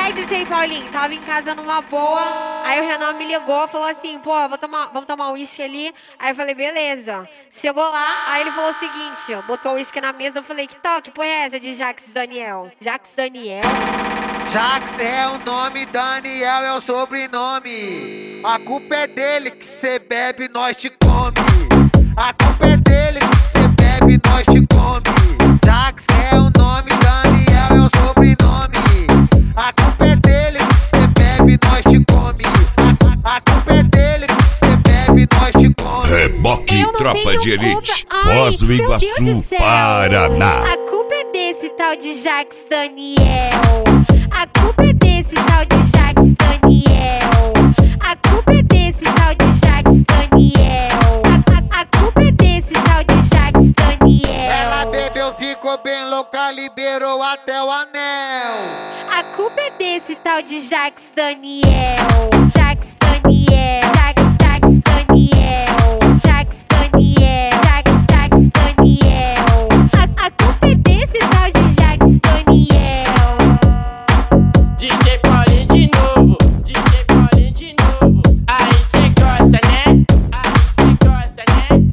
Aí, DJ Paulinho, tava em casa numa boa. Aí o Renan me ligou, falou assim, pô, vamos tomar um uísque ali. Aí eu falei, beleza. Chegou lá, aí ele falou o seguinte, botou o uísque na mesa, eu falei, que tal? Que porra é essa de Jax Daniel? Jax Daniel? Jax é o nome, Daniel é o sobrenome. A culpa é dele que cê bebe, nós te come. A culpa é dele que cê bebe, nós te come. Jax é o nome, Daniel é o sobrenome. A culpa é dele que cê bebe, nós te come. A culpa é dele que cê bebe, nós te come. Reboque Tropa de Elite, Foz do Iguaçu, Paraná. A culpa é desse tal de Jax Daniel. A culpa é desse tal de Jax Daniel. A culpa é desse tal de Jax Daniel. A culpa é desse tal de Jax Daniel. Ela bebeu, ficou bem louca, liberou até o anel. A culpa é desse tal de Jax Daniel. Jax Daniel. Jax Daniel. Jax Daniel. Jax Daniel. A culpa é desse tal de Jax Daniel. DJ Paulinho de novo, DJ Paulinho de novo. Aí cê gosta, né? Aí cê gosta, né?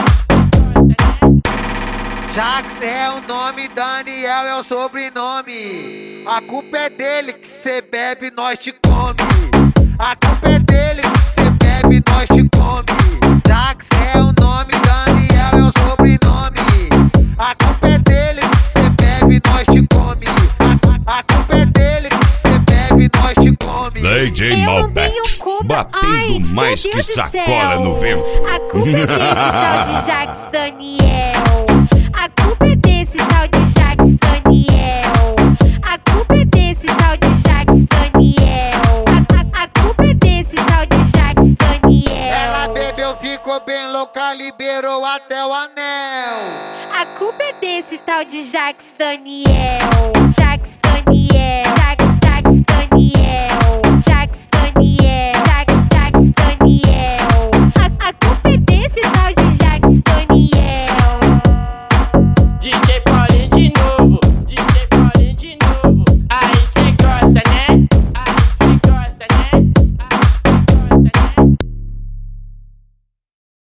Jax é o nome, Daniel é o sobrenome. A culpa é dele que cê bebe, nós te come. A culpa é dele que cê bebe, nós te come. Jax é o nome, Daniel é o sobrenome. A culpa é dele que cê bebe, nós te come. A culpa é dele que cê bebe, nós te come. DJ Malbec, batendo mais que sacola no vento. A culpa é desse tal de Jax Daniel. A culpa é desse tal de Jax Daniel. A culpa é desse tal de Jax Daniel. A culpa é desse tal de Jax Daniel. Ela bebeu, ficou bem louca, liberou até o anel. A culpa é desse tal de Jax Daniel. Jax Daniel.